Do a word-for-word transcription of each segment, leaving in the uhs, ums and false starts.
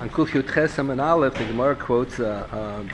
On Kuf Yud Ches and Aleph, the Gemara quotes uh,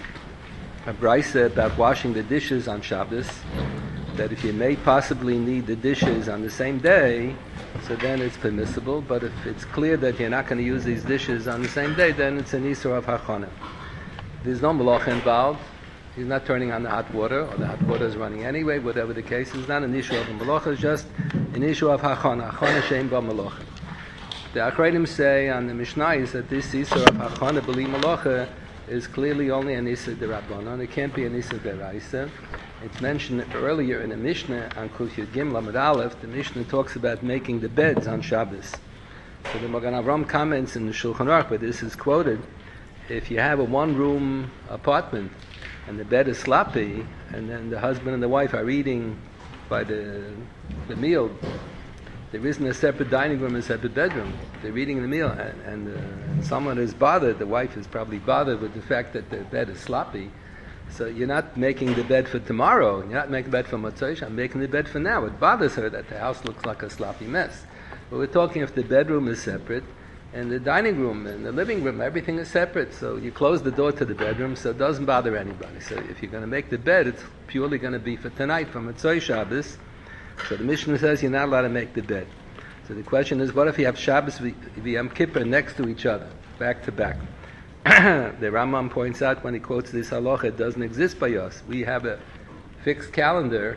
uh, a brisa about washing the dishes on Shabbos, that if you may possibly need the dishes on the same day, so then it's permissible, but if it's clear that you're not going to use these dishes on the same day, then it's an Isur of Hachana. There's no malacha involved. He's not turning on the hot water, or the hot water is running anyway, whatever the case. It's not an issue of a malacha, it's just an issue of Hachana. Hachana shein ba malacha. The Achreidim say on the Mishnah is that this Isur of Hachana b'li malacha is clearly only an Isur d'Rabbanan. It can't be an Isur d'Oraisa. It's mentioned earlier in the Mishnah on Kuf Yud Gimel Amud Aleph. The Mishnah talks about making the beds on Shabbos. So the Magen Avram comments in the Shulchan Aruch, where this is quoted, if you have a one-room apartment and the bed is sloppy, and then the husband and the wife are eating by the the meal, there isn't a separate dining room and a separate bedroom. They're eating the meal, and, and uh, someone is bothered, the wife is probably bothered with the fact that the bed is sloppy. So you're not making the bed for tomorrow, you're not making the bed for Motzei, I'm making the bed for now. It bothers her that the house looks like a sloppy mess. But we're talking if the bedroom is separate, and the dining room and the living room, everything is separate. So you close the door to the bedroom, so it doesn't bother anybody. So if you're going to make the bed, it's purely going to be for tonight, for Motzei Shabbos. So the Mishnah says you're not allowed to make the bed. So the question is, what if you have Shabbos and Yom Kippur next to each other, back to back? The Rambam points out when he quotes this halacha, it doesn't exist by us. We have a fixed calendar,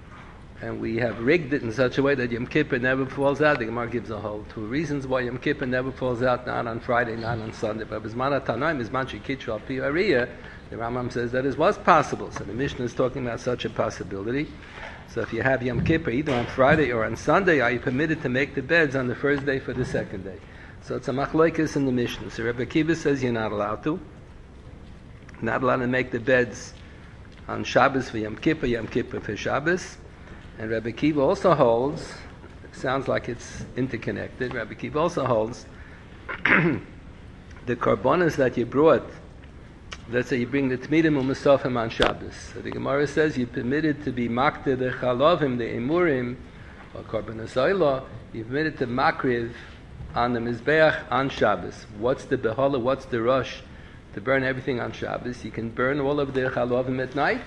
and we have rigged it in such a way that Yom Kippur never falls out. The Gemara gives a whole two reasons why Yom Kippur never falls out, not on Friday, not on Sunday. But Bisman HaTanoim, Bisman Shekitru Al Pi Ariyah, the Rambam says that it was possible. So the Mishnah is talking about such a possibility. So if you have Yom Kippur either on Friday or on Sunday, are you permitted to make the beds on the first day for the second day? So it's a machlokes in the Mishnah. So Rebbe Akiva says you're not allowed to. Not allowed to make the beds on Shabbos for Yom Kippur, Yom Kippur for Shabbos. And Rebbe Akiva also holds, it sounds like it's interconnected, Rebbe Akiva also holds the korbanos that you brought. Let's say you bring the Tmidim u'Musafim on Shabbos. So the Gemara says you're permitted to be makter the chalavim, the emurim, or korbanos oila. You're permitted to makriv on the mizbeach on Shabbos. What's the behala? What's the rush to burn everything on Shabbos? You can burn all of the chalavim at night.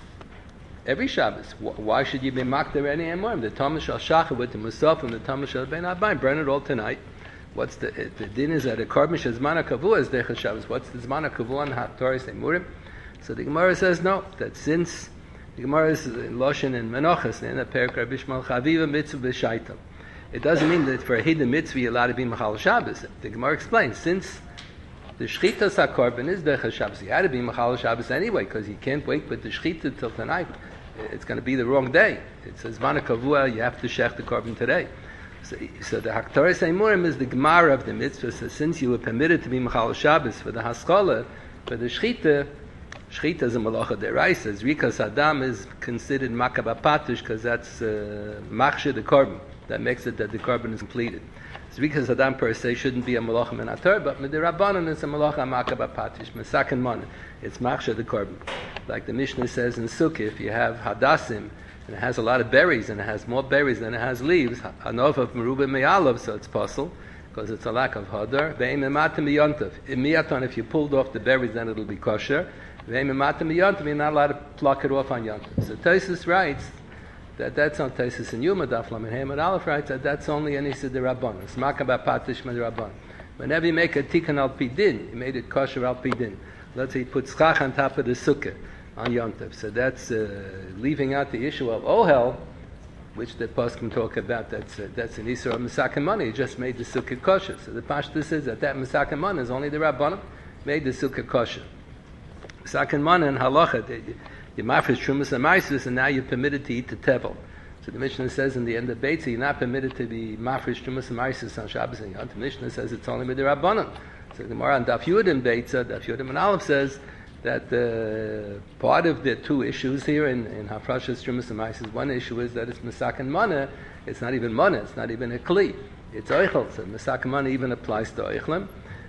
Every Shabbos. Why should you be makter any emurim? The Tamar shal shachar with the Musafim, the Tamar shal bein abayim. Burn it all tonight. What's the the din is that a korban shezman hakavua is dechas Shabbos. What's the zman hakavua on hatoris emurim? So the Gemara says no. That since the Gemara is in Loshen and Menachos in the Perek Rabbi Shmuel Chaviva mitzvah b'shaitam. It doesn't mean that for a hidden mitzvah you're allowed to be machal Shabbos. The Gemara explains since the shchitas hakorban is dechas Shabbos, you had to be machal Shabbos anyway because you can't wait with the shchita till tonight. It's going to be the wrong day. It says zman hakavua. You have to shech the korban today. So, so the Haktoris Eimurim is the Gemara of the mitzvah. So since you were permitted to be Machal Shabbos for the Haskalah, for the Shchita, Shchita is a Malacha Deraisa. Zrikas Adam is considered Makaba Patish because that's uh, Machshir the Korban. That makes it that the Korban is completed. Zrikas Adam per se shouldn't be a Malacha Menator, but Midirabbanan is a Malacha Makaba Patish. Mesaken Mon, it's Machshir the Korban. Like the Mishnah says in Sukkah, if you have Hadassim, and it has a lot of berries, and it has more berries than it has leaves. Anov of Merubah Me'alav, so it's possible, because it's a lack of hadar. Ve'im ematim miyontav. Imiyaton, if you pulled off the berries, then it'll be kosher. Ve'im ematim miyontav, you're not allowed to pluck it off on yontav. So Tosfos writes that that's not Tosfos in Yuma, Daf Lamed Hey Amud Aleph writes that that's only an Issa d'Rabbanan. It's makaba patish d'Rabbanan. Whenever you make a tikkun al pidin, you made it kosher al pidin. Let's say you put schach on top of the sukkah on Yom Tov. So that's uh, leaving out the issue of ohel, which the poskim talk about. That's uh, that's an issue of Mesaken Money. He just made the sukkah kosher. So the pashtus says that that Mesaken Money is only the Rabbanim made the sukkah kosher. Mesaken Money and halacha, you mafresh trumas and maisus, and now you're permitted to eat the tevel. So the Mishnah says in the end of Beitza, you're not permitted to be mafresh trumas and maisus on Shabbos and Yom Tov. The Mishnah says it's only with the Rabbanim. So the Gemara on Daf Yud in Beitza, Daf Yud and Aleph says that uh, part of the two issues here in, in Hafrashas Trumas and Maisis, one issue is that it's Mesaken Mana, it's not even Mana, it's not even a Kli, it's Eichel, so Mesaken Mana even applies to Eichlim,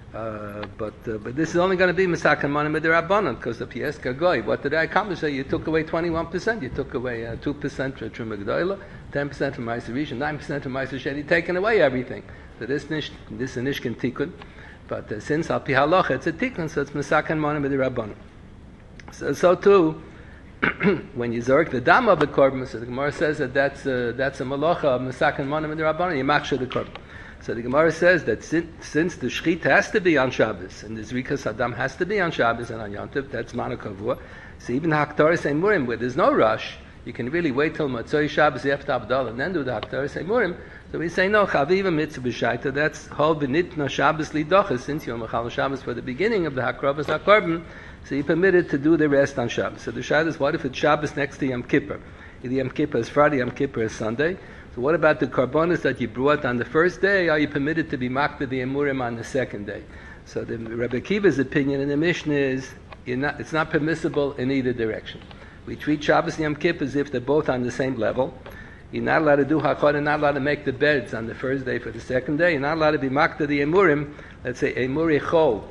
uh, but uh, but this is only going to be Mesaken Mana Midirabbanan, because the Pieska Goy, what did I accomplish? You took away twenty-one percent, you took away uh, two percent from Truma G'dola, ten percent from Maiser Rishon, nine percent from Maiser Sheni, taken away everything. So this, nish, this is Nishkin Tikkun. But uh, since al pi halacha it's a tikkun, so it's mesaken monim b'dirabbanan. So, so too, when you zork the dam of the korban, so the Gemara says that that's a, that's a malacha of mesaken monim b'dirabbanan. You machshir the korban. So the Gemara says that since, since the shchit has to be on Shabbos and the zrikas adam has to be on Shabbos and on Yom Tov, that's mana kavua. So even the haktaris emurim, where there's no rush, you can really wait till Matzoi Shabbos after Abdallah and then do the haktaris emurim. So we say no, chaviva mitzvah b'shaita. That's whole benitna Shabbos lidochas, since you're mechal Shabbos for the beginning of the hakravas hakorban. So you're permitted to do the rest on Shabbos. So the shayla is, what if it's Shabbos next to Yom Kippur? Either Yom Kippur is Friday, Yom Kippur is Sunday. So what about the karbonos that you brought on the first day? Are you permitted to be makbid the emurim on the second day? So the Rebbe Kiva's opinion in the Mishnah is you're not, it's not permissible in either direction. We treat Shabbos and Yom Kippur as if they're both on the same level. You're not allowed to do hakod, and not allowed to make the beds on the first day for the second day. You're not allowed to be makbid the emurim. Let's say emuri chol.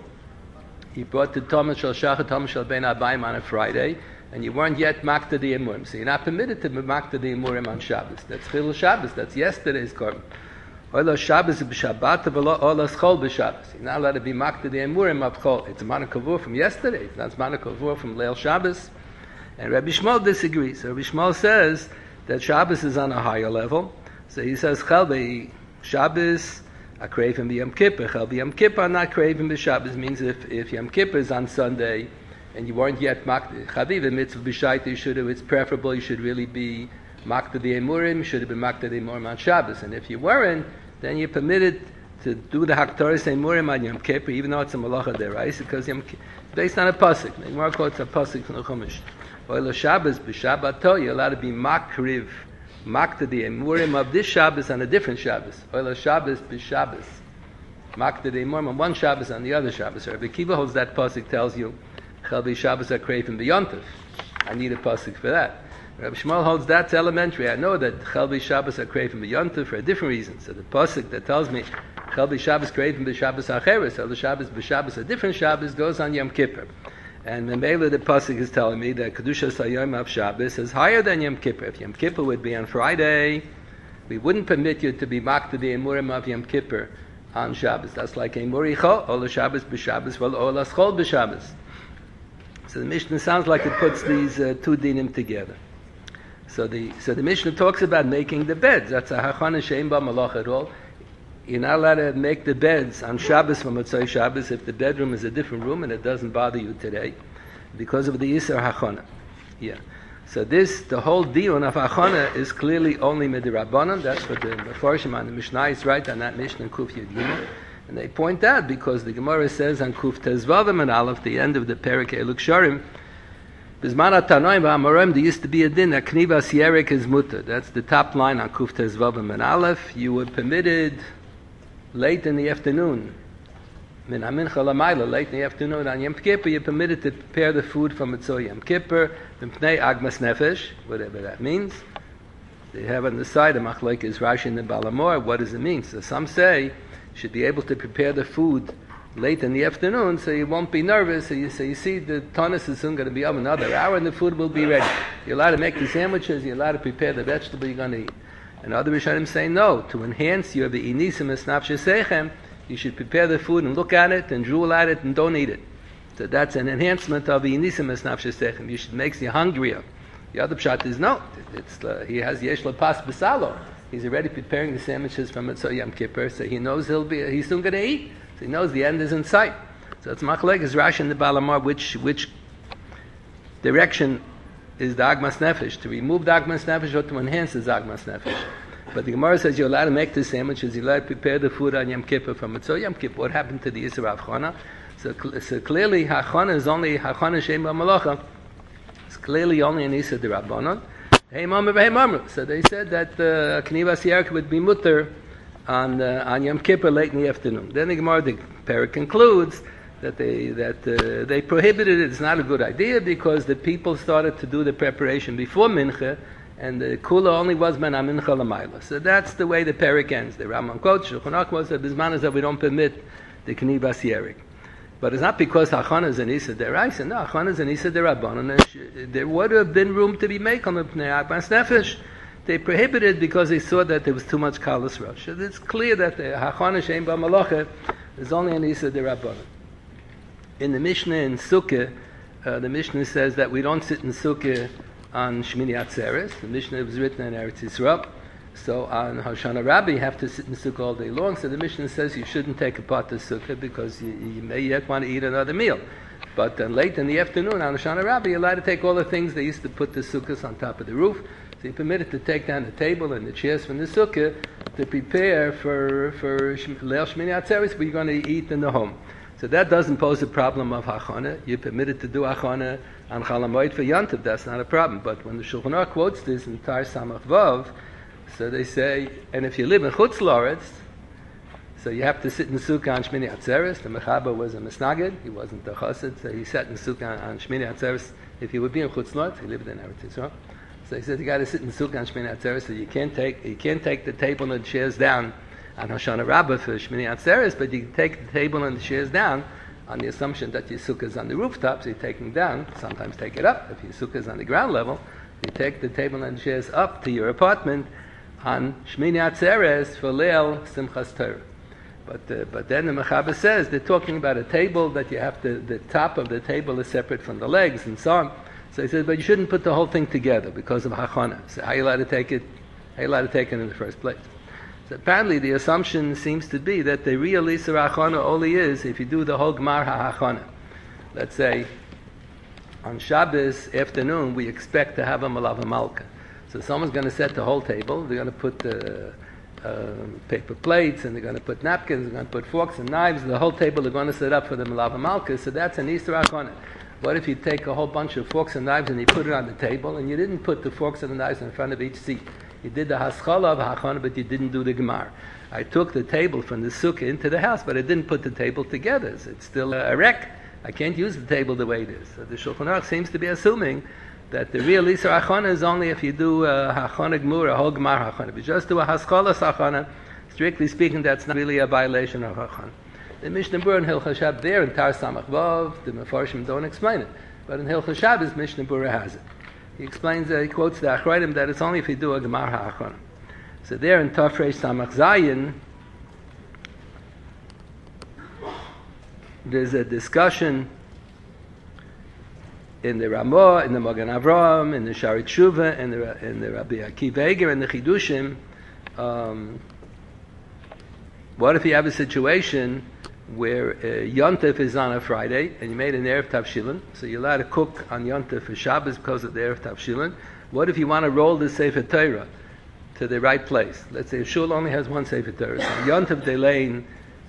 You brought the Thomas shel Shachat, Thomas shel Ben Abayim on a Friday, and you weren't yet makta the emurim. So you're not permitted to be makta the emurim on Shabbos. That's chilul Shabbos. That's yesterday's korban. Ola Shabbos b'Shabbat v'lo ola schol b'Shabbos. You're not allowed to be makta the emurim of chol. It's a mana kavur from yesterday. It's not mana kavur from Leil Shabbos. And Rabbi Shmuel disagrees. So Rabbi Shmuel says that Shabbos is on a higher level. So he says chel be Shabbos I crave him Yom Kippur. Chel be Yom Kippur not craving b'Shabbos means if if Yom Kippur is on Sunday and you weren't yet makta chaviv mitzvah b'shaita, you should have, it's preferable, you should really be makta the emurim, you should have been makta the emurim on Shabbos. And if you weren't, then you're permitted to do the haktaris emurim on Yom Kippur, even though it's a malacha derais, because Yom Kippur, based on a pasuk. The Gemara quotes a pasuk from the Chumash. Oila Shabbos b'Shabbato, you're allowed to be makriv, makta the emurim of this Shabbos on a different Shabbos. Oila Shabbos b'Shabbos, makta the emurim on one Shabbos on the other Shabbos. Rabbi Kiva holds that pasuk tells you Chel be Shabbos are craving b'Yontif. I need a pasuk for that. Rabbi Shmuel holds that's elementary. I know that Chel be Shabbos are craving b'Yontif for a different reason. So the pasuk that tells me Chel be Shabbos craving b'Shabbos acheres, so the Shabbos b'Shabbos a different Shabbos goes on Yom Kippur. And the Mela the pasuk is telling me that Kedusha Sayom of Shabbos is higher than Yom Kippur. If Yom Kippur would be on Friday, we wouldn't permit you to be makta the emurim of Yom Kippur on Shabbos. That's like emuri chol, ola Shabbos b'Shabbos, well ola schol b'Shabbos. So the Mishnah sounds like it puts these uh, two dinim together. So the so the Mishnah talks about making the beds. That's a hachana she'ein ba malach at all. You're not allowed to make the beds on Shabbos from Motzei Shabbos if the bedroom is a different room and it doesn't bother you today, because of the Yisur hachana. Yeah. So this, the whole dion of hachana is clearly only midirabbanan. That's what the Mefarshim on the Mishnah is right on that Mishnah in Kuf Yud Gimel. And they point out because the Gemara says on Kuf Tezvavim and Aleph, the end of the Perek Eluk Sharim, Bizman HaTanoim v'Amorim, there used to be a din that Knivas Yerek is mutter. That's the top line on Kuf Tezvavim and Aleph. You were permitted late in the afternoon, min hamincha lamayla, late in the afternoon on Yom Kippur, you're permitted to prepare the food from Mitzvah Yom Kippur, Pnei Agmas Nefesh, whatever that means. They have on the side a machlek is Rashi and the Balamor. What does it mean? So some say you should be able to prepare the food late in the afternoon, so you won't be nervous. So you, so you see the tonus is soon going to be up another hour, and the food will be ready. You're allowed to make the sandwiches. You're allowed to prepare the vegetable you're going to eat. And other Rishonim say no. To enhance your be'inisim esnafshe sechem, you should prepare the food and look at it and drool at it and don't eat it. So that's an enhancement of be'inisim esnafshe sechem. You should make you hungrier. The other pshat is no. It's uh, he has yesh lepas besalo. He's already preparing the sandwiches from Mitzvah Yom Kippur, so he knows he'll be he's soon going to eat. So he knows the end is in sight. So it's machlek is Rashi and the Balamar, which which direction is the Agmas Nefesh, to remove the Agmas Nefesh or to enhance the Agmas Nefesh. But the Gemara says you're allowed to make the sandwiches, you're allowed to prepare the food on Yom Kippur from Mitzvah Yom Kippur. What happened to the Yisra Avchana? So, so clearly Hachana is only Hachana Shem B'Malacha. It's clearly only an Yisra D'Rabbanan. Hey Mamre, hey Mamre. So they said that uh, Knivas Yerek would be mutter on uh, on Yom Kippur late in the afternoon. Then the Gemara, the Perek concludes that they that uh, they prohibited it. It's not a good idea because the people started to do the preparation before Mincha, and the Kula only was Ben HaMincha L'mayla. So that's the way the Perek ends. The Rambam quotes Shulchan Aruch was that Bisman is that we don't permit the Knivas Yerek. But it's not because Hachana is an Issa Deraisa. No, Hachana is an Issa Derabanan. There would have been room to be made on the Pnei Agmas Nefesh. They prohibited because they saw that there was too much Kalas Rosh. So it's clear that the Hachana Shein B'Malacha There's only an Issa D'Rabbanan. In the Mishnah in Sukkah, uh, the Mishnah says that we don't sit in Sukkah on Shmini Atzeres. The Mishnah was written in Eretz Yisrael. So on Hoshana Rabbah, you have to sit in Sukkah all day long. So the Mishnah says you shouldn't take a part of Sukkah because you, you may yet want to eat another meal. But then late in the afternoon on Hoshana Rabbah, you're allowed to take all the things they used to put the sukkahs on top of the roof. So you're permitted to take down the table and the chairs from the sukkah to prepare for for Leil Shmini Atzeres, but you're going to eat in the home. So that doesn't pose a problem of hachana. You're permitted to do hachana on Chol HaMoed for Yontif. That's not a problem. But when the Shulchan Aruch quotes this in Tar Samach Vav, so they say, and if you live in Chutz La'aretz, so you have to sit in Sukkah on Shmini Atzeres. The Mechaber was a Misnagid. He wasn't a Chassid, so he sat in Sukkah on Shmini Atzeres. If he would be in Chutz La'aretz, he lived in Eretz Yisrael. So he said you got to sit in Sukkah on Shmini Atzeres. So you can't take you can't take the table and the chairs down on Hoshana Rabbah for Shmini Atzeres, but you can take the table and the chairs down on the assumption that your sukkah is on the rooftop. So you take them down. Sometimes take it up. If your sukkah is on the ground level, you take the table and the chairs up to your apartment on Shmini Atzeres for Leil Simchas Torah. But uh, but then the Mechaber says they're talking about a table that you have to, the top of the table is separate from the legs and so on. So he says, but you shouldn't put the whole thing together because of hachana. So how are you allowed to take it? How are you allowed to take it in the first place? So apparently the assumption seems to be that the real Isser hachana only is if you do the whole Gemar hachana. Let's say on Shabbos afternoon we expect to have a Malava Malka. So someone's going to set the whole table. They're going to put the uh, paper plates and they're going to put napkins. They're going to put forks and knives. The whole table they're going to set up for the Malava Malka. So that's an Isser hachana. What if you take a whole bunch of forks and knives and you put it on the table and you didn't put the forks and the knives in front of each seat? You did the haskala of hachana, but you didn't do the gemar. I took the table from the sukkah into the house, but I didn't put the table together. It's still a wreck. I can't use the table the way it is. So the Shulchan Aruch seems to be assuming that the real Isser hachana is only if you do a hachana gemur, a whole gemar hachana. If you just do a haskala hachana, strictly speaking, that's not really a violation of hachana. The Mishnah Berurah in Hilchos Shabbos there in Tar Samach Vav, the Mefarshim don't explain it, but in Hilchos Shabbos Mishnah Berurah has it. He explains, uh, he quotes the Achronim that it's only if you do a Gemar HaAchronim. So there in Tafresh Samach Zayin, there's a discussion in the Ramah, in the Magen Avraham, in the Shaarei Teshuva, in the in the Rabbi Akiva Eiger, in the Chidushim. Um, what if you have a situation where uh, Yontif is on a Friday, and you made an Erev Tavshilin, so you're allowed to cook on Yontif for Shabbos because of the Erev Tavshilin. What if you want to roll the Sefer Torah to the right place? Let's say a shul only has one Sefer Torah. So Yontif they lay in,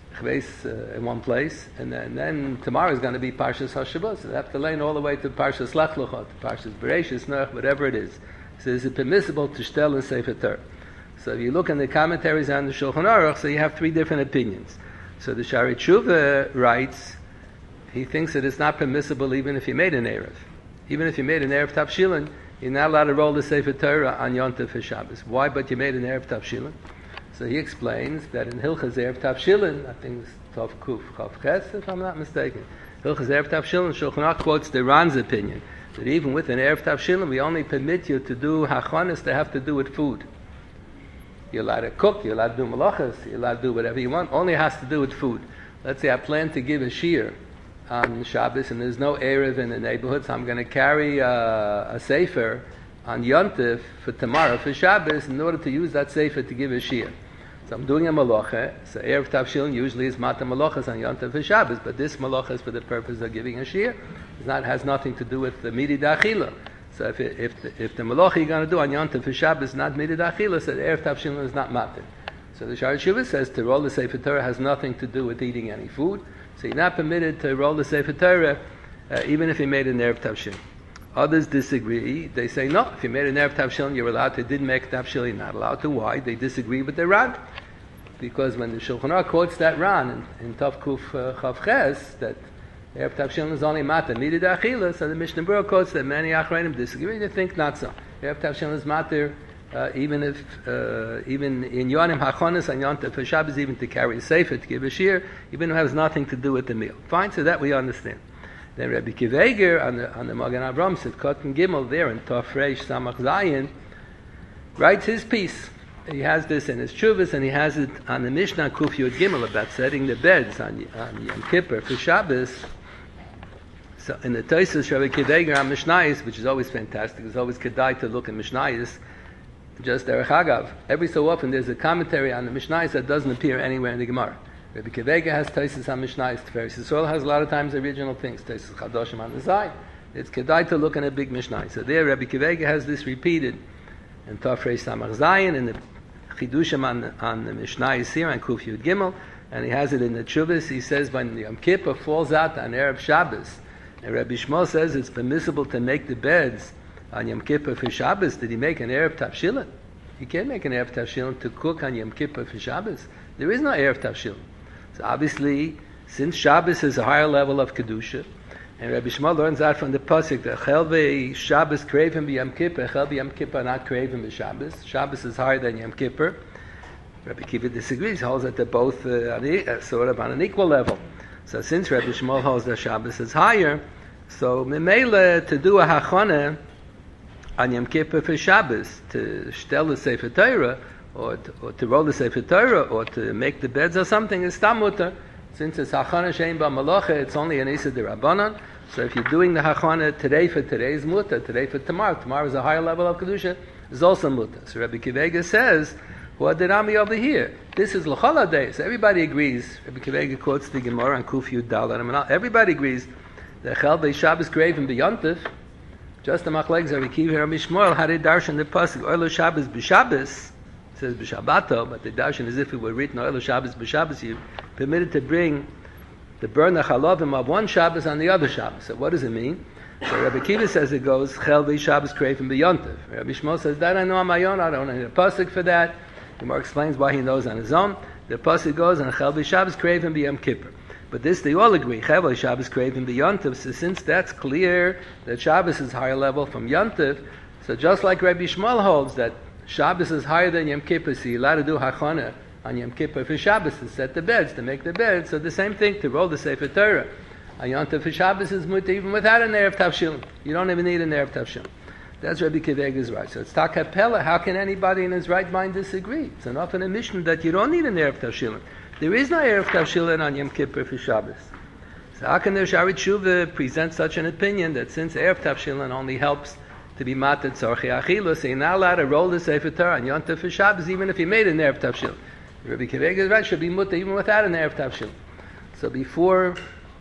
uh, in one place, and then, and then tomorrow is going to be Parshas HaShabbos. So they have to lay in all the way to Parshas Lech Lecha, Parshas Bereishis, Noach, whatever it is. So is it permissible to shtel in Sefer Torah? So if you look in the commentaries on the Shulchan Aruch, so you have three different opinions. So the Shaarei Teshuva writes, he thinks that it's not permissible even if you made an Erev. Even if you made an Erev Tavshilin, you're not allowed to roll the Sefer Torah on Yontif for Shabbos. Why? But you made an Erev Tavshilin. So he explains that in Hilchas Erev Tavshilin, I think it's Tov Kuf Chav Ches, if I'm not mistaken, Hilchas Erev Tavshilin, Shulchan Aruch quotes the Ran's opinion, that even with an Erev Tavshilin, we only permit you to do hachanas that have to do with food. You're allowed to cook, you're allowed to do malachas, you're allowed to do whatever you want, only has to do with food. Let's say I plan to give a shiur on Shabbos and there's no Erev in the neighborhood, so I'm going to carry a, a sefer on Yontif for tomorrow, for Shabbos, in order to use that sefer to give a shiur. So I'm doing a malacha, so Erev Tavshilin usually is mata malachas on Yontif for Shabbos, but this malacha is for the purpose of giving a shiur. It not, has nothing to do with the midi da'achila. So if it, if the, if the malacha you're going to do on Yontif for Shabbos is not midi da'achila, so the Erev Tavshilin is not matir. So the Shaarei Teshuva says to roll the Sefer Torah has nothing to do with eating any food. So you're not permitted to roll the Sefer Torah uh, even if you made an Erev Tavshilin. Others disagree. They say no, if you made an Erev Tavshilin you're allowed to. Didn't make Tavshilin, you're not allowed to. Why? They disagree with the Ran. Because when the Shulchan Aruch quotes that Ran in, in Tov Kuf uh, Chav Ches, that Erev Tavshilin is only matir midi da'achila, so the Mishnah Berurah quotes that many Achronim disagree. They think not so. Erev Tavshilin is matir uh, even if uh, even in Yonim Hachonis and Yontif for Shabbos, even to carry a sefer to give a shiur, even if it has nothing to do with the meal. Fine, so that we understand. Then Rabbi Akiva Eiger on the on the Magen Avraham said Kotan Gimel there in Tafresh Samach Zayin writes his piece. he has this in his Chuvas, and he has it on the Mishnah Kuf Yud Gimel about setting the beds on, on Yom Kippur for Shabbos. So in the Tosfos Rabbi Kiveger on Mishnayos, which is always fantastic, it's always kedai to look at Mishnayos. Just Derech Hagav, every so often there's a commentary on the Mishnayos that doesn't appear anywhere in the Gemara. Rabbi Kiveger has Tosfos on Mishnayos. Tiferes Yisrael has a lot of times original things. Tosfos Chadoshim on the side. It's kedai to look in a big Mishnah. So there, Rabbi Kiveger has this repeated in Tafrei Samach Zayin, in the Chidushim on, on the Mishnayos here on Kuf Yud Gimel, and he has it in the Chuvas. He says when Yom Kippur falls out on Erev Shabbos, and Rabbi Shmuel says it's permissible to make the beds on Yom Kippur for Shabbos. Did he make an Erev Tavshilin? He can't make an Erev Tavshilin to cook on Yom Kippur for Shabbos. There is no Erev Tavshilin. So obviously, since Shabbos is a higher level of Kedusha, and Rabbi Shmuel learns out from the pasuk that Chelve Shabbos craving b'Yom Kippur, Chelve Yom Kippur not craving b'Shabbos. Shabbos is higher than Yom Kippur. Rabbi Kiva disagrees, holds that they're both uh, on e- uh, sort of on an equal level. So since Rabbi Shmuel holds that Shabbos is higher, so Memele to do a hachana on Yom Kippur for Shabbos, to shtel the Sefer Torah, or to, or to roll the Sefer Torah, or to make the beds or something, is tamuter. Since it's hachana shein ba malacha, it's only an isa d'Rabbanan. So if you're doing the hachana today for today is mutter, today for tomorrow, tomorrow is a higher level of kedusha, is also mutter. So Rabbi Kiveger says, what did Ami over here? This is l'chol days. Everybody agrees. Rabbi Kiveger quotes the Gemara on Kuf Yud Daled. Everybody agrees that Chel Shabbos craving b'Yontif. Just the machlekes Rabbi Kiva and Rabbi Shmuel had a darshan the pasuk Oilo Shabbos b'Shabbos. It says b'Shabbato, but the darshan is if it were written Oilo Shabbos b'Shabbos, you permitted to bring the burn the chalovim of one Shabbos on the other Shabbos. So what does it mean? So Rabbi Kiva says it goes Chel Shabbos craving b'Yontif. Rabbi Shmuel says that I know on my own. I don't need a pasuk for that. The Gemara explains why he knows on his own. The pasuk goes and Chel Shabbos craving b'Yom Kippur. But this they all agree. Chel Shabbos craving b'Yontif. So since that's clear that Shabbos is higher level from Yontif, so just like Rabbi Shmuel holds that Shabbos is higher than Yom Kippur, so you're allowed to do hachana on Yom Kippur for Shabbos to set the beds, to make the beds. So the same thing to roll the Sefer Torah on Yom Tov for Shabbos is mutter even without an Erev Tavshilin. You don't even need an Erev Tavshilin. That's Rabbi Kiveger's right. So it's takapela. How can anybody in his right mind disagree? It's enough in a Mishnah that you don't need an Erev Tavshilin. There is no Erev Tavshilin on Yom Kippur for Shabbos. So how can the Shari Tshuva present such an opinion that since Erev Tavshilin only helps to be matat tzorchei achila, so you're not allowed to roll the Sefer Torah on Yom Tov for Shabbos even if you made an Erev Tavshilin? Rabbi Kiveger's right, should be mutter even without an Erev Tavshilin. So before,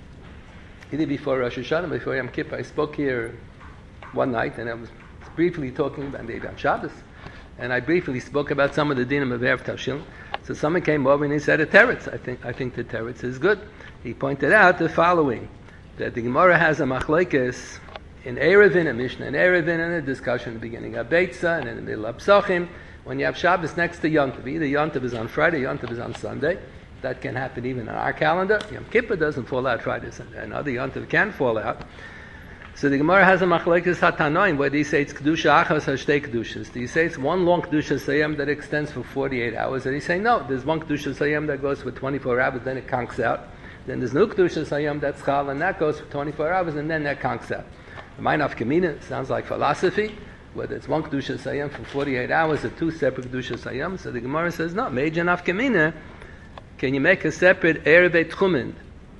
either before Rosh Hashanah, before Yom Kippur, I spoke here one night, and I was briefly talking about maybe on Shabbos, and I briefly spoke about some of the dinim of Erev Tavshilin. So someone came over and he said a teretz. I think I think the teretz is good. He pointed out the following: that the Gemara has a machlekes in Erevin, a Mishnah in Erevin, and a discussion at the beginning of Beitza, and in the middle of Psachim, when you have Shabbos next to Yom Tov. Either Yom Tov is on Friday, Yom Tov is on Sunday. That can happen even on our calendar. Yom Kippur doesn't fall out Friday, Sunday. Another Yom Tov can fall out. So the Gemara has a machlekes hatanoim where they say it's kedusha achas hashtei kedushas. Do you say it's one long kedusha sayam that extends for forty-eight hours? Or do you say no? There's one kedusha sayam that goes for twenty-four hours, then it conks out. Then there's no kedusha sayam that's chal, and that goes for twenty-four hours, and then that conks out. The mind of Kamina sounds like philosophy, whether it's one kedusha sayam for forty-eight hours or two separate kedusha sayam. So the Gemara says no. Major naf Kamina, can you make a separate erev tchumen?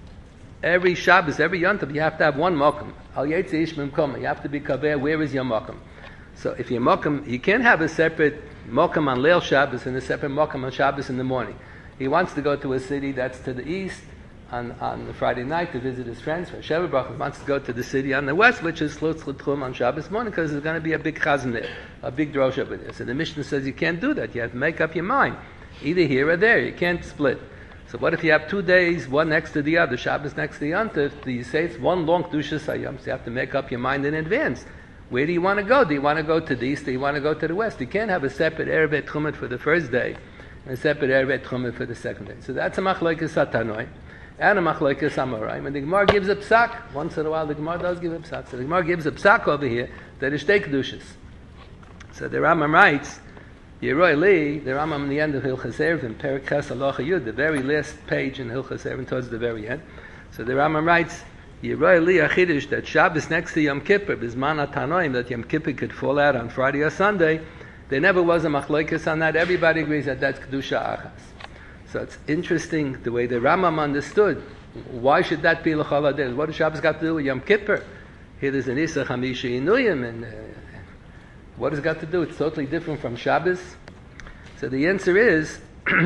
Every Shabbos, every Yom Tov, you have to have one mokum. Al yetzi ish mimkom. You have to be kaver. Where is your mokum? So if your mokum, you can't have a separate mokum on Leil Shabbos and a separate mokum on Shabbos in the morning. He wants to go to a city that's to the east on, on the Friday night to visit his friends. Sheva Baruch wants to go to the city on the west, which is Slutz L'Tchum on Shabbos morning, because there's going to be a big chazan there, a big drosh over there. So the Mishnah says you can't do that. You have to make up your mind, either here or there. You can't split. So what if you have two days, one next to the other, Shabbos next to the Yom Tov? Do you say it's one long Kedusha Sayam? So you have to make up your mind in advance. Where do you want to go? Do you want to go to the east? Do you want to go to the west? You can't have a separate Erev Tchumen for the first day and a separate Erev Tchumen for the second day. So that's a machlokes Satanoi and a machlokes Amoraim. And the Gemara gives a psak. Once in a while the Gemara does give a psak. So the Gemara gives a psak over here that is shtei Kedushas. So the Rambam writes, Yeroi Li, the Rambam in the end of Hilchos Eruvin, Perek Ches Halacha Yud, the very last page in Hilchos Eruvin towards the very end. So the Rambam writes, Yeroi Li Achidush, that Shabbos next to Yom Kippur, Bizman HaTanoim, that Yom Kippur could fall out on Friday or Sunday, There never was a machlokes on that. Everybody agrees that that's kedusha achas. So it's interesting the way the Rambam understood. Why should that be l'chol hadin? What does Shabbos got to do with Yom Kippur? Here there's an Isa Chamisha Inuyim, and uh, what has it got to do? It's totally different from Shabbos. So the answer is,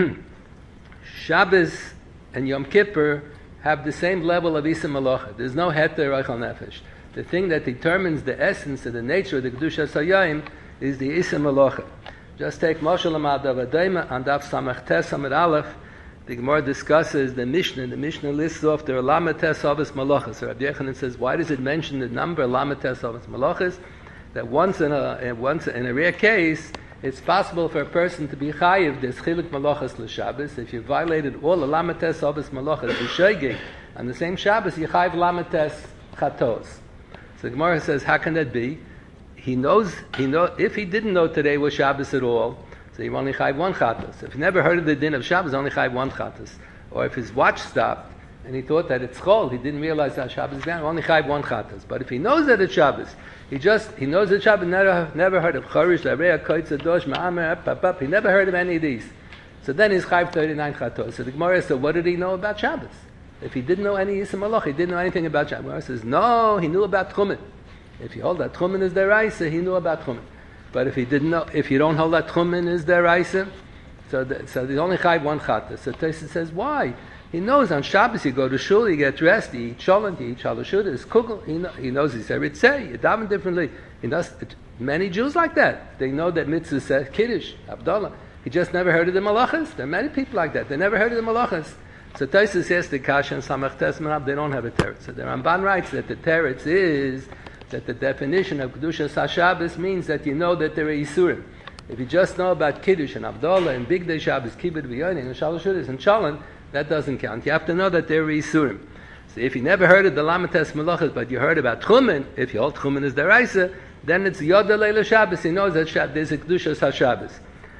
Shabbos and Yom Kippur have the same level of Isa Malacha. There's no heter Reichel Nefesh. The thing that determines the essence of the nature of the Kedusha Sayayim is the Isa Malacha. Just take Moshe Lamad Avadayma and Daf Samach Tes Amid Aleph. The Gemara discusses the Mishnah. The Mishnah lists off the Lamed Tes Avos Malachas. So Rabbi Yechanan says, why does it mention the number Lamed Tes Avos Malachas? That once in a once in a rare case, it's possible for a person to be chayiv des chiluk malachas l'Shabbos. If you violated all the Lamed Tes Avos Malachas b'shoigig on the same Shabbos, you chayiv Lamed Tes Chatos. So the Gemara says, how can that be? He knows, he know, if he didn't know today was Shabbos at all, so he only chayv one chatos. If he never heard of the din of Shabbos, only chayv one chatos. Or if his watch stopped and he thought that it's chol, he didn't realize that Shabbos is down, only chayv one chatos. But if he knows that it's Shabbos, he just he knows that Shabbos, never never heard of charish, lareya, koitza, dosh, ma'amer, up, up, he never heard of any of these. So then he's chayv thirty-nine chatos. So the Gemara says, so what did he know about Shabbos? If he didn't know any Yisam Malach, he didn't know anything about Shabbos. The Gemara says, no, he knew about Tchumen. If you hold that Tchumen is deraisa, he knew about Tchumen. But if he didn't know, if you don't hold that Tchumen is deraisa, so the, so the only chayv one chata. So Tosfos says, why? He knows on Shabbos you go to shul, you get dressed, you eat sholem, you eat shalashuda, it's kugel. He, know, he knows he's eritzeh, you daven differently. He knows many Jews like that. They know that mitzvah says kiddush, Abdullah. He just never heard of the malachas. There are many people like that. They never heard of the malachas. So Tosfos says the kasha and samach tes menab, they don't have a teretz. So the Ramban writes that the teretz is that the definition of Kedushas HaShabbos means that you know that there are Yisurim. If you just know about Kiddush and Abdullah and Big Day Shabbos, Kibbutz V'yonin and Shalashudas and Shalom, that doesn't count. You have to know that there are Yisurim. So if you never heard of the Lamed Tes Malachas, but you heard about Tchumen, if you hold Tchumen as deraisa, then it's Yoda Leila Shabbos. He knows that there's a Kedushas HaShabbos.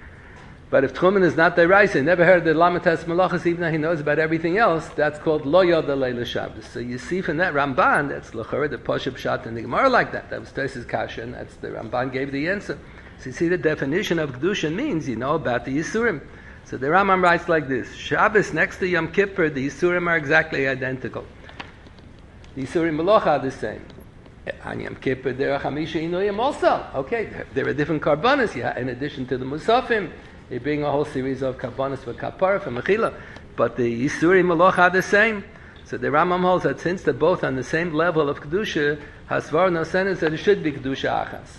But if Tchumen is not deraisa, he never heard of the Lamed Tes Malachas, even though he knows about everything else, that's called Lo Yoda Leila Shabbos. So you see from that Ramban, that's L'chorah, the Poshup Pshat in the Gemara like that. That was Tosfos Kasha, and that's the Ramban gave the answer. So you see the definition of Kedusha means you know about the Yisurim. So the Rambam writes like this: Shabbos next to Yom Kippur, the Yisurim are exactly identical. The Yisurim Malacha are the same. On Yom Kippur, there are Chamisha Inuyim also. Okay, there, there are different karbanos. Yeah, in addition to the Musafim, they bring a whole series of karbanos for kapara, for mechila. But the Yisurim Malacha are the same. So the Rambam holds that since they're both on the same level of Kedusha, Hasvar no sense that it should be Kedusha Achas.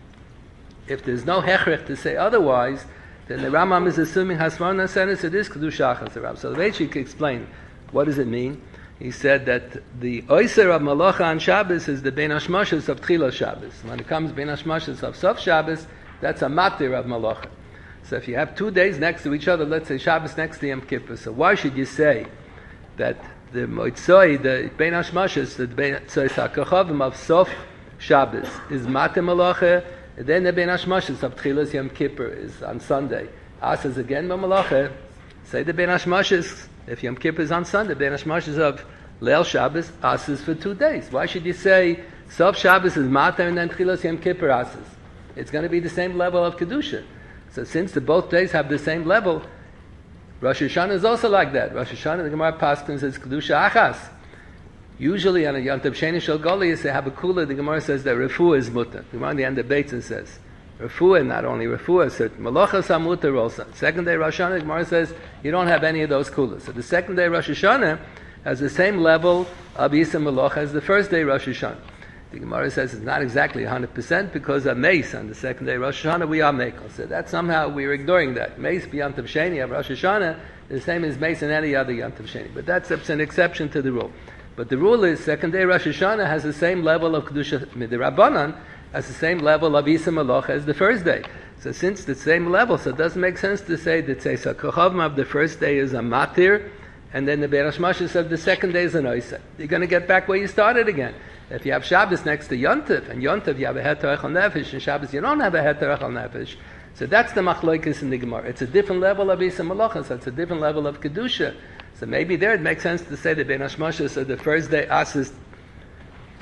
If there's no hechrech to say otherwise, then the Rambam is assuming Hasvar no sense it is Kedusha Achas. So the Reishi can explain what does it mean. He said that the Oyser of Malacha on Shabbos is the Ben Hashmashas of Tchila Shabbos. When it comes Ben Hashmashas of Sof Shabbos, that's a matir of Malacha. So if you have two days next to each other, let's say Shabbos next to Yom Kippur, so why should you say that the Moitzoi, the Ben Hashmashas, the Ben Tzoi Sakachavim of Sof Shabbos is matir Malacha, and then the Ben Hashmashas of Tchilas Yom Kippur is on Sunday. Asas again by Malacha, say the Ben Hashmashas, if Yom Kippur is on Sunday, Ben Hashmashas of Leil Shabbos, Asas for two days. Why should you say Sof Shabbos is matir and then Tchilas Yom Kippur Asas? It's going to be the same level of Kedusha. So since the both days have the same level, Rosh Hashanah is also like that. Rosh Hashanah, the Gemara Paskins says Kedusha Achas. Usually on a Yom Tov Sheni Shel Goliath, they have a kula. The Gemara says that Refuah is mutter. The Gemara on the end of Beitzin says Refuah, not only Refuah, so Malachas are mutter also. Second day Rosh Hashanah, the Gemara says you don't have any of those kulas. So the second day Rosh Hashanah has the same level of Yisam Malach as the first day Rosh Hashanah. The Gemara says it's not exactly one hundred percent because of Meis on the second day Rosh Hashanah we are Mekel. So that somehow we're ignoring that. Meis Yom Tov Sheni of Rosh Hashanah is the same as Meis in any other Yom Tov Sheni. But that's an exception to the rule. But the rule is second day Rosh Hashanah has the same level of Kedusha Midirabbanan, has the same level of Yisam Malach as the first day. So since the same level, so it doesn't make sense to say that Tzeis HaKochavim of the first day is a matir, and then the Ben Hashmashas of the second day is an oiseh. You're going to get back where you started again. If you have Shabbos next to Yontif, and Yontif you have a heter echal nefesh, and Shabbos you don't have a heter echal nefesh, so that's the machlokes in the Gemara. It's a different level of Yisam Malacha, so it's a different level of Kedusha. So maybe there it makes sense to say the Ben Hashmashas of the first day asses for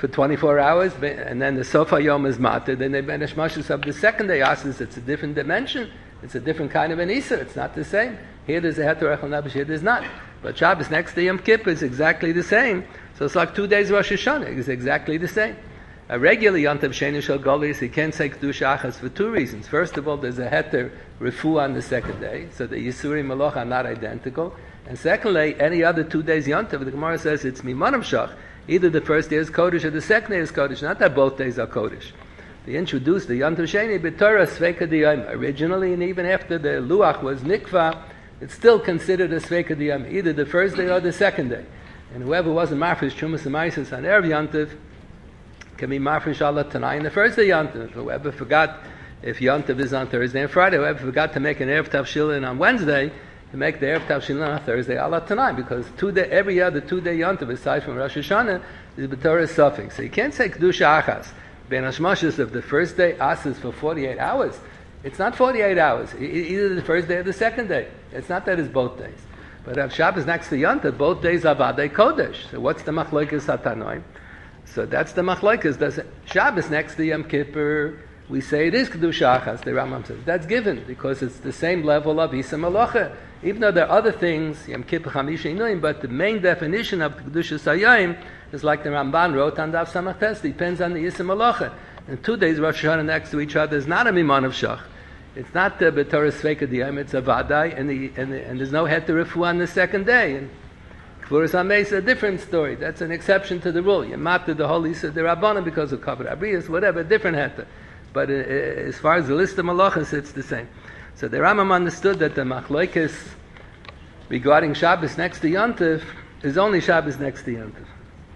for twenty-four hours, and then the Sofa Yom is Matir, then they banish Mashus of the second day Asas. It's a different dimension. It's a different kind of an Isser. It's not the same. Here there's a Heter Echel Nabish, here there's not. But Shabbos next to Yom Kippur is exactly the same. So it's like two days Rosh Hashanah. It's exactly the same. A regular Yontav Sheni Shel Golis, he can't say Kedusha Achas for two reasons. First of all, there's a Heter Refu on the second day, so the Yisuri Malach are not identical. And secondly, any other two days Yontav, the Gemara says it's Mimanam Shach. Either the first day is Kodesh or the second day is Kodesh. Not that both days are Kodesh. They introduced the Yontav Sheni B'Torah Sveika D'Yom. Originally, and even after the Luach was Nikva, it's still considered a Sveika D'Yom, either the first day or the second day. And whoever wasn't Marfish Chumas and Maisis on Erev Yontav can be Marfish Allah tonight in the first day Yontav. Whoever forgot, if Yontav is on Thursday and Friday, whoever forgot to make an Erev Tavshilin on Wednesday, to make the Erev Tavshilin on Thursday, Allah tonight, because two day, every other two-day Yontav, aside from Rosh Hashanah, is B'Torah suffix. So you can't say Kedusha Achas. Ben Hashmashis of the first day, Asas for forty-eight hours. It's not forty-eight hours, e- either the first day or the second day. It's not that it's both days. But if Shabbos next to Yontav, both days are Vadei Kodesh. So what's the Machlokes Hatanoim? So that's the Machlokes. Does Shabbos next to Yom Kippur, we say it is Kedusha Achas, the Rambam says. That's given, because it's the same level of Isa Malacha. Even though there are other things, Yom Kippur Chamisha Inoim, but the main definition of Kedusha Sayayim is like the Ramban wrote on Daf Samach Tes, depends on the Isa Malacha. And two days Rosh Hashanah next to each other is not a Miman of Shach. It's not the B'Torah Sveika D'Yom, it's a Vadai, and, the, and, the, and there's no Heter Refu on the second day. And Kvuras HaMeis is a different story. That's an exception to the rule. You matter the whole Isa D'Rabbanan because of Kavod Abriyas, whatever, different Heter. But uh, as far as the list of Malachas, it's the same. So the Rambam understood that the Machlokes regarding Shabbos next to Yontav is only Shabbos next to Yontav.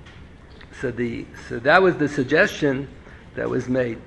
So the so that was the suggestion that was made.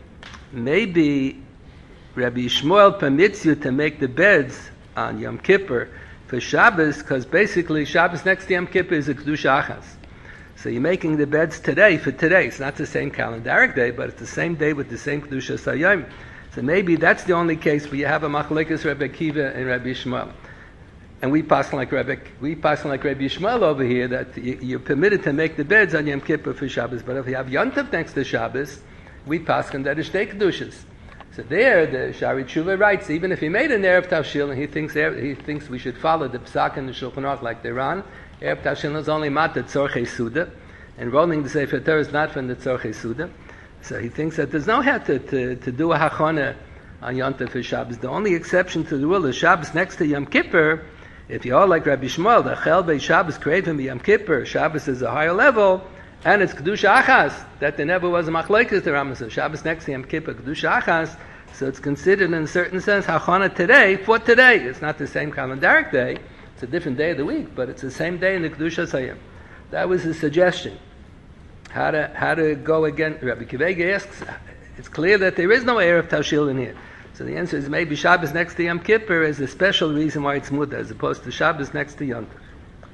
Maybe Rabbi Yishmael permits you to make the beds on Yom Kippur for Shabbos, because basically Shabbos next to Yom Kippur is a Kedusha Achas. So you're making the beds today for today. It's not the same calendaric day, but it's the same day with the same Kedusha Sayayim. So maybe that's the only case where you have a Machlokes Rabbi Akiva and Rabbi Yishmael. And we pass like Rabbi, we pass like Rabbi Yishmael over here that you, you're permitted to make the beds on Yom Kippur for Shabbos. But if you have Yontav next to Shabbos, we pass on that is Shtei Kedushas. So there, the Shari Tshuva writes, even if he made an Erev Tavshil and he thinks he thinks we should follow the Psak and the Shulchan Aruch like they run, Erev Tavshil is only matat Tzorchei Suda, and rolling the Sefer Torah is not from the Tzorchei Suda. So he thinks that there's no heter to, to do a hachana on Yom Tov for Shabbos. The only exception to the rule is Shabbos next to Yom Kippur. If you're all like Rabbi Shmuel, the Chel Bei Shabbos Kreivim Yom Kippur, Shabbos is a higher level, and it's Kedusha Achas, that there never was a machlokes, the Rambam says. Shabbos next to Yom Kippur, Kedusha Achas, so it's considered in a certain sense hachana today for today. It's not the same calendaric day, it's a different day of the week, but it's the same day in the Kedusha Sayim. That was his suggestion. How to how to go again? Rabbi Kivega asks. It's clear that there is no Erev Tavshil in here. So the answer is maybe Shabbos next to Yom Kippur is a special reason why it's Muda, as opposed to Shabbos next to Yom Tov.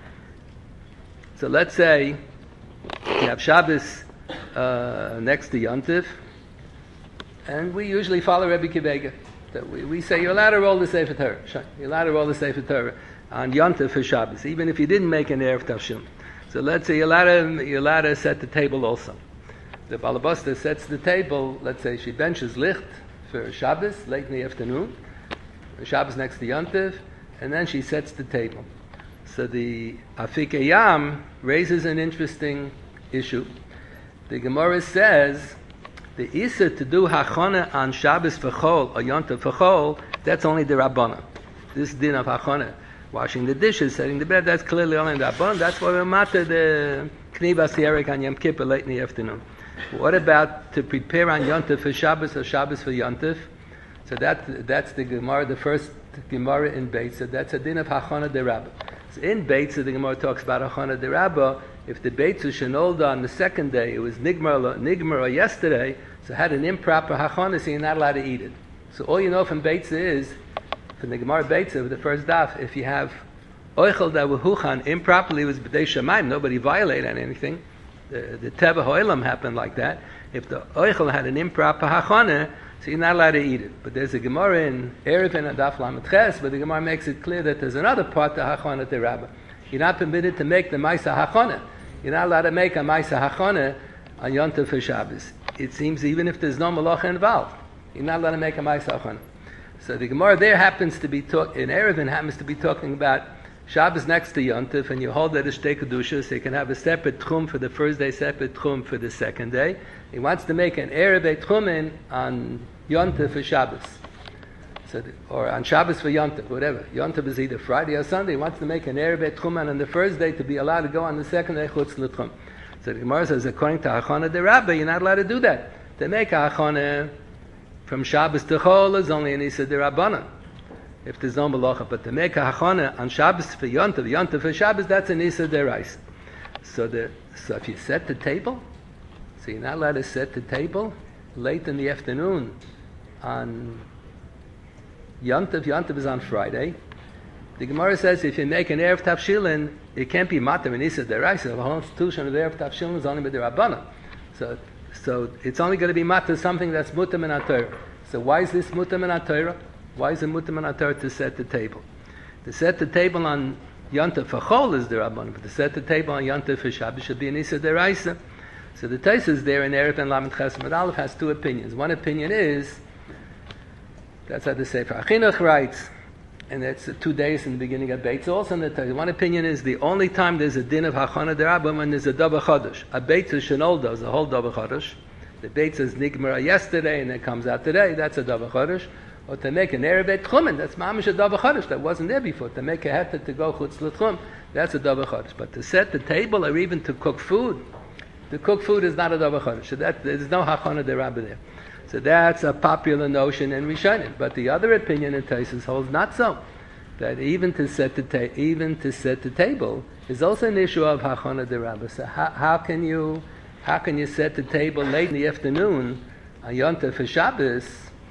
So let's say you have Shabbos uh, next to Yom Tov, and we usually follow Rabbi Kivega. That we, we say you're allowed to roll the Sefer Torah. You're allowed to roll the Sefer Torah on Yom Tov for Shabbos, even if you didn't make an Erev Tavshil. So let's say you're allowed to, you're allowed to set the table also. The Balabasta sets the table, let's say she benches Licht for Shabbos, late in the afternoon, Shabbos next to Yom Tov, and then she sets the table. So the Afik Yam raises an interesting issue. The Gemara says, the Isa to do Hachana on Shabbos for Chol, or Yom Tov for Chol, that's only the Rabbana. This din of Hachana. Washing the dishes, setting the bed, that's clearly only the Rabbana. That's why we matter the Knivas Yerik on Yom Kippur late in the afternoon. What about to prepare on Yom Tov for Shabbos or Shabbos for Yom Tov? So that that's the Gemara, the first Gemara in Beit. So that's a din of Hachana de Rabbah. So in Beit, so the Gemara talks about Hachana de Rabbah. If the Beit Shenolda on the second day, it was Nigmar Nigmar yesterday, so had an improper Hachana, so you're not allowed to eat it. So all you know from Beit is, from the Gemara Beit, the first daf, if you have Oichel da Wuhuchan improperly, it was B'dei Shamayim, nobody violated anything. The, the Teva Ho'ilam happened like that. If the Oichel had an improper Hachana, so you're not allowed to eat it. But there's a Gemara in Erevin and Daf Lamed Ches, but the Gemara makes it clear that there's another part to Hachana Terabah. You're not permitted to make the Maisa Hachana. You're not allowed to make a Maisa Hachana on Yontif for Shabbos. It seems even if there's no malacha involved, you're not allowed to make a ma'aseh achana. So the Gemara there happens to be talk in Erevin happens to be talking about Shabbos next to Yontif, and you hold that as Shtei Kedusha, so you can have a separate tchum for the first day, separate tchum for the second day. He wants to make an Erev tchumin on Yontif for Shabbos. So the, or on Shabbos for Yontif, whatever. Yontif is either Friday or Sunday. He wants to make an Erev tchumin on the first day to be allowed to go on the second day chutz l'tchum. So the Gemara says, according to Hachana de Rabba, you're not allowed to do that. To make a Hachana from Shabbos to Chol is only an Isa de Rabbanan, if there's no malacha. But to make a Hachana on Shabbos for Yontif, Yontif for Shabbos, that's an Isa de Reis. So the so if you set the table, so you're not allowed to set the table late in the afternoon on Yontif. Yontif is on Friday. The Gemara says if you make an Erev Tavshilin, it can't be Matam and Issa Deraisa. The whole institution of Erev Tavshilin is only with the Rabbana. So, so it's only going to be Matam something that's Mutam and Atorah. So why is this Mutam and Atorah? Why is it Mutam and Atorah to set the table? To set the table on Yontif for Chol is the Rabbana, but to set the table on Yontif for Shabbos should be an Issa Deraisa. So the Taisus there in Erev and Lamed Chesed Aleph has two opinions. One opinion is, that's how the Sefer Achinuch writes, and that's uh, two days in the beginning of Beitz. Also in the Taisus, one opinion is the only time there's a din of Hachana D'Rabba when there's a Dava Chodesh. A Beitz is Shenolda, is a whole Dava Chodesh. The Beitz is Nigmara yesterday and it comes out today, that's a Dava Chodesh. Or to make an Erev Tchumen, that's Mamish a Dava Chodesh, that wasn't there before. To make a Heter to go Chutz L'Tchum, that's a Dava Chodesh. But to set the table or even to cook food, to cook food is not a Dava Chodesh. So that, there's no Hachana D'Rabba there. So that's a popular notion in Rishonim. But the other opinion in Taisus holds not so. That even to set the ta- even to set the table is also an issue of Hachana D'Rabba. So how, how can you how can you set the table late in the afternoon on Yontif for Shabbos?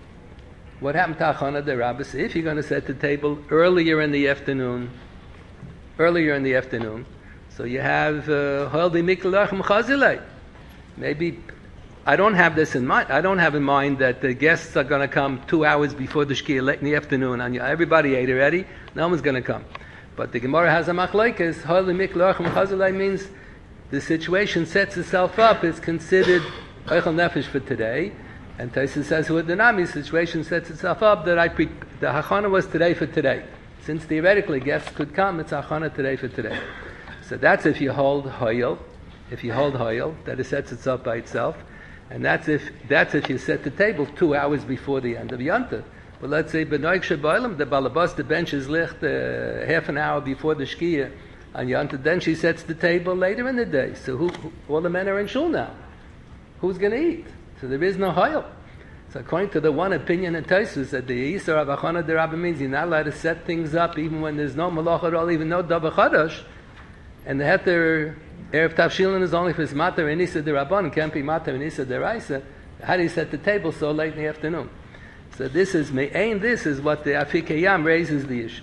What happened to Hachana D'Rabba? So if you're going to set the table earlier in the afternoon, earlier in the afternoon, so you have Holdi Miklach Mchazilei. Maybe I don't have this in mind. I don't have in mind that the guests are going to come two hours before the Shkia late in the afternoon. And everybody ate already. No one's going to come. But the Gemara has a machlokes. Holdi Miklach Mchazilei means the situation sets itself up. It's considered Eichel Nefesh for today. And Taisus says, who the Nami situation sets itself up that I pre- the Hachana was today for today. Since theoretically guests could come, it's Hachana today for today. So that's if you hold Hoyel, if you hold Hoyel, that it sets itself by itself. And that's if that's if you set the table two hours before the end of Yontif. But let's say B'noik Shabaylam, the Balabas, the bench is licht uh, half an hour before the Shkia on Yontif, then she sets the table later in the day. So who, who all the men are in shul now. Who's going to eat? So there is no Hoyel. So according to the one opinion in Taisus, that the Yisra of Hachana D'Rabba means you're not allowed to set things up even when there's no Malach at all, even no Dava Chadash. And the Heter Erev Tavshilin is only for his matter and Issa D'Rabban, can't be matter and Issa D'Raisa. How do you set the table so late in the afternoon? So this is Me'ain, this is what the Afikei Yam raises the issue.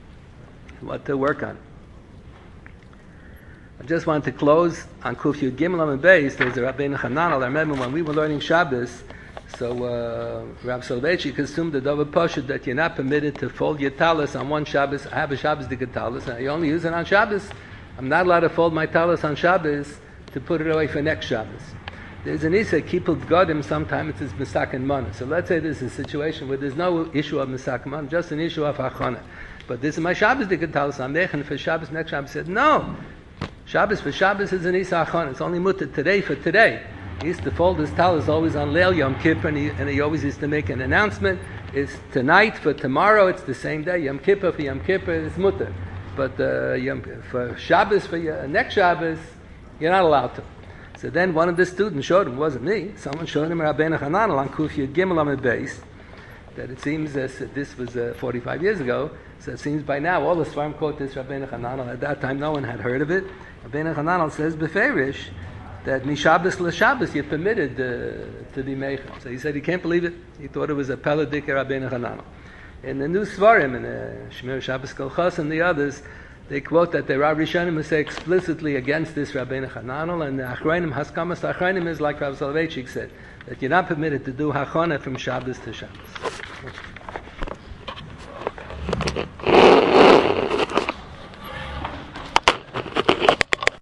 What to work on. I just want to close on Kuf Yud Gimel and Beis. There's a Rabbeinu Hananel. I remember when we were learning Shabbos, so uh, Rav Soloveitchik assumed the Dover Pashut that you're not permitted to fold your talis on one Shabbos. I have a Shabbos Dika talis, and I only use it on Shabbos. I'm not allowed to fold my talis on Shabbos to put it away for next Shabbos. There's an Isa, Kipul Godim, sometimes it's Misak and Mana. So let's say there's a situation where there's no issue of Misak and Mana, just an issue of Hachana. But this is my Shabbos Dika talis, I'm mechan for Shabbos, next Shabbos. Said, no! Shabbos for Shabbos is an Isa Hachana. It's only mutter today for today. He used to fold his talis always on Leil Yom Kippur, and he, and he always used to make an announcement. It's tonight for tomorrow, it's the same day. Yom Kippur for Yom Kippur, it's mutter. But uh, Yom, for Shabbos, for uh, next Shabbos, you're not allowed to. So then one of the students showed him, it wasn't me, someone showed him Rabbeinu Hananel on Kuf Yud Gimel Amud Beis, that it seems as this was uh, forty-five years ago, so it seems by now all the Svarim quote this Rabbeinu Hananel. At that time no one had heard of it. Rabbeinu Hananel says Beferish that Mishabbos LeShabbos you're permitted uh, to be Meichel. So he said he can't believe it. He thought it was a Peladik Rabbeinu Hananel. In the new Svarim, in the Shmir Shabbos Kolchos and the others, they quote that the Rav Rishonim say explicitly against this Rabbeinu Hananel, and the Achrayim, Haskamas Achrayim is like Rav Soloveitchik said, that you're not permitted to do Hachana from Shabbos to Shabbos.